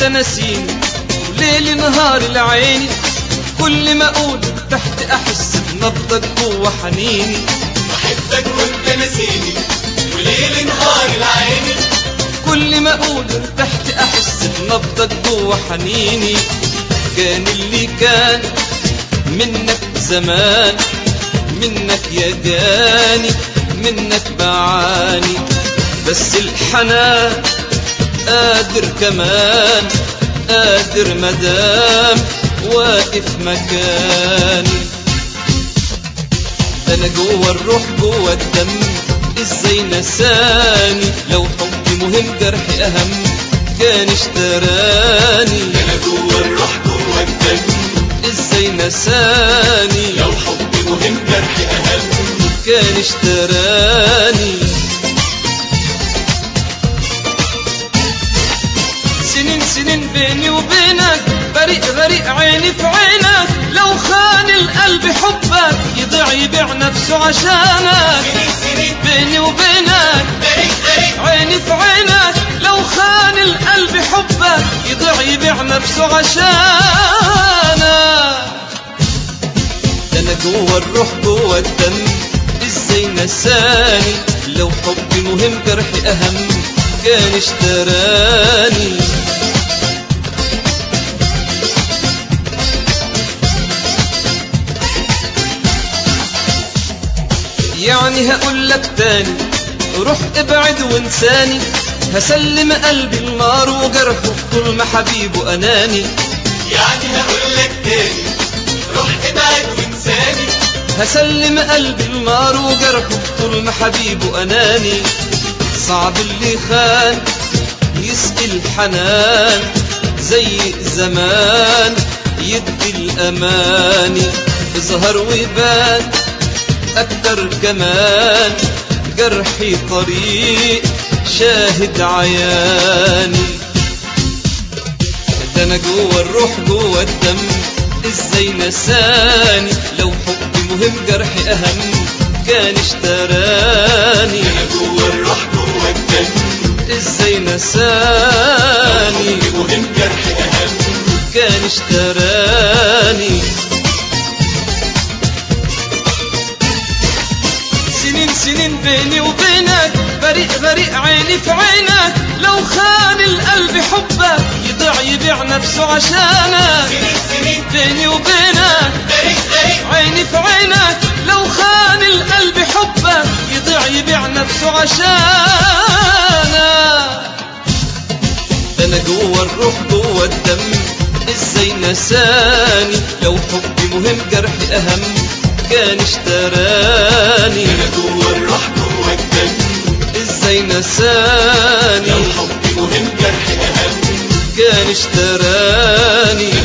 نسيني وليل نهار العيني، كل ما اقول تحت احس بنبضك جوا حنيني. بحبك وانت نسيني وليل نهار العيني، كل ما اقول تحت احس بنبضك جوا حنيني. كان اللي كان منك زمان، منك يا جاني منك بعاني، بس الحنان قادر كمان قادر مدام واقف مكاني. ده انا جوا الروح جوا الدم ازاي نساني، لو حبي مهم جرحي اهم كان اشتراني. ده انا جوا الروح جوا الدم ازاي نساني، لو حبي مهم جرحي اهم كان اشتراني. سنين سنين بيني وبينك، بريء غريق عيني في عينك، لو خان القلب حبك يضيع يبيع نفسه عشانك. سنين بيني وبينك بريء غريق عيني في عينك، لو خان القلب حبك يضيع يبيع نفسه عشانك. ده انا جوا الروح جوا الدم ازاي نساني، لو حبي مهم جرحي اهم كان اشتراني. يعني هقولك تاني روح ابعد وانساني، هسلم قلبي النار وجرحه طول ما حبيبه اناني. يعني هقولك تاني روح ابعد وانساني، هسلم قلبي النار وجرحه طول ما حبيبه اناني. صعب اللي خان يسقي الحنان زي زمان يدي الاماني. اظهر وبان اكتر كمان جرحي طريق شاهد عياني. ده انا جوا الروح جوا الدم ازاي نساني، لو حبي مهم جرحي اهم كان اشتراني. ده انا جوا الروح جوا الدم ازاي نساني، حبي مهم جرحي اهم كان اشتراني. سنين سنين بيني وبينك، بريء غريق عيني في عينك، لو خان القلب حبك يضيع يبيع نفسه عشانك. سنين بيني وبينك بريء غريق عيني في عينك، لو خان القلب حبك يضيع يبيع نفسه عشانك. ده انا جوا الروح جوا الدم ازاي نساني، لو حبي مهم جرحي اهم كان اشتراني. ده انا جوا الروح جوا الدم ازاي نساني، لو حبي مهم جرحي اهم كان اشتراني.